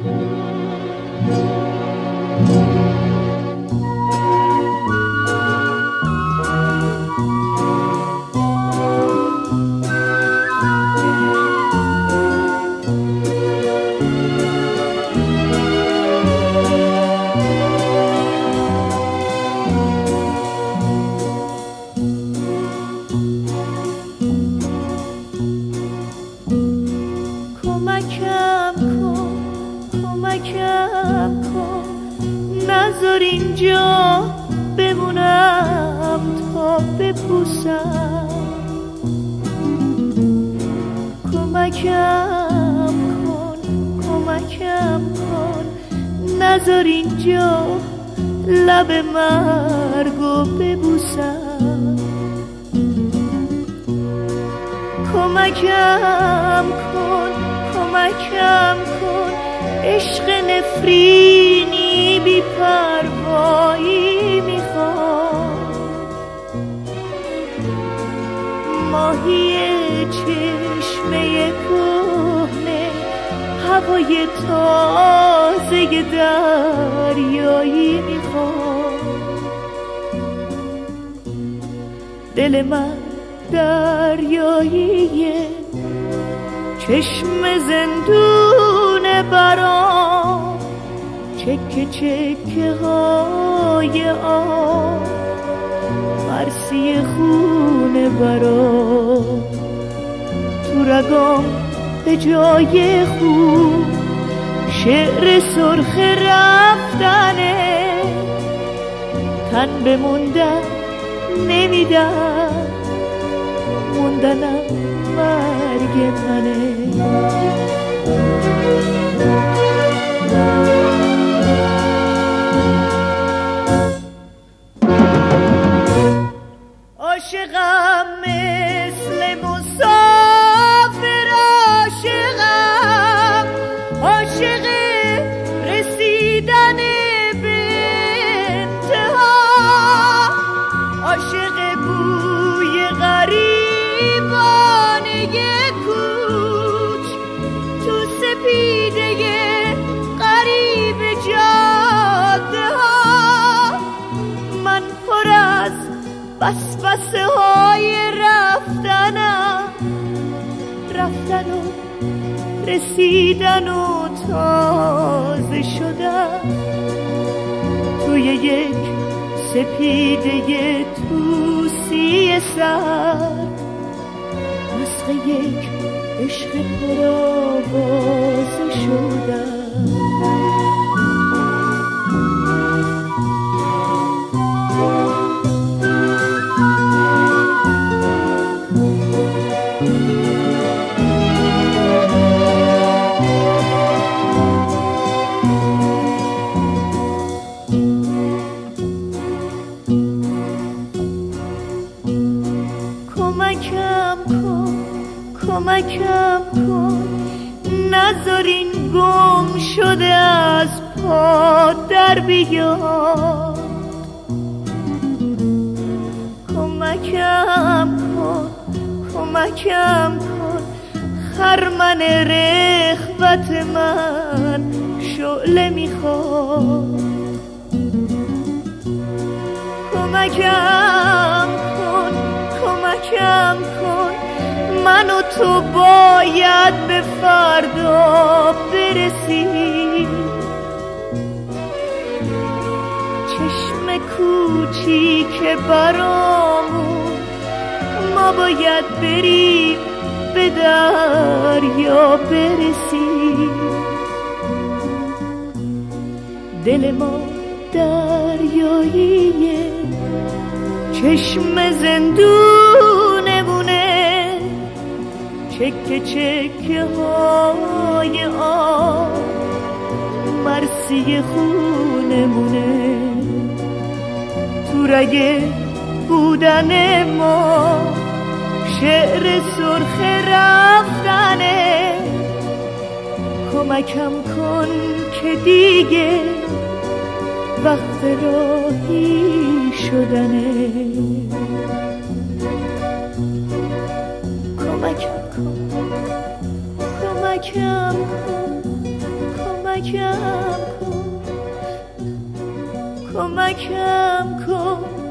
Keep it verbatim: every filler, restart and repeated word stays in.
کمکم کن کمکم کن نذار اینجا بمونم تا بپوسم. کمکم کن کمکم کن نذار اینجا لب مرگو ببوسم. کمکم کن کمکم کن عشق نفرینی بی پروایی میخوام. ماهی چشمه کهنه هوای تازه دریایی میخوام. دل من دریاییه چشم زندون برام چکه چکه های آب مرسی خونه برام. تو رگام به جای خوب شعر سرخ رفتنه. تن بموندن نمیدن موندنم مرگ منه. عاشقم مثل مسافر عاشقم عاشق رسیدن به انتها عاشق بوی غریبانه کوچ تو سپیده غریب جاده ها. من پر از وسوسه های رفتنم رفتن و رسیدن و تازه شدن توی یک سپیده توسی سر مسخ یک عشق پرآوازه شدن. کمکم کن کمکم کن نذار این گم شده از پا در بیاد. کمکم کن کمکم کن خرمن رغبت من شعله میخواد. کمکم کن کمکم کن من و تو باید به فردا برسیم. چشم کوچیک برامون ما باید بریم به دریا برسیم. دل ما دریاییه چشم زندونمونه چکه چکه های آب مرسی خونمونه. تو رگ بودن ما شعر سرخ رفتنه. کمکم کن که دیگه وقت راهی شدنه. کمکم کن کمکم کن کمکم کمکم کن کمکم کن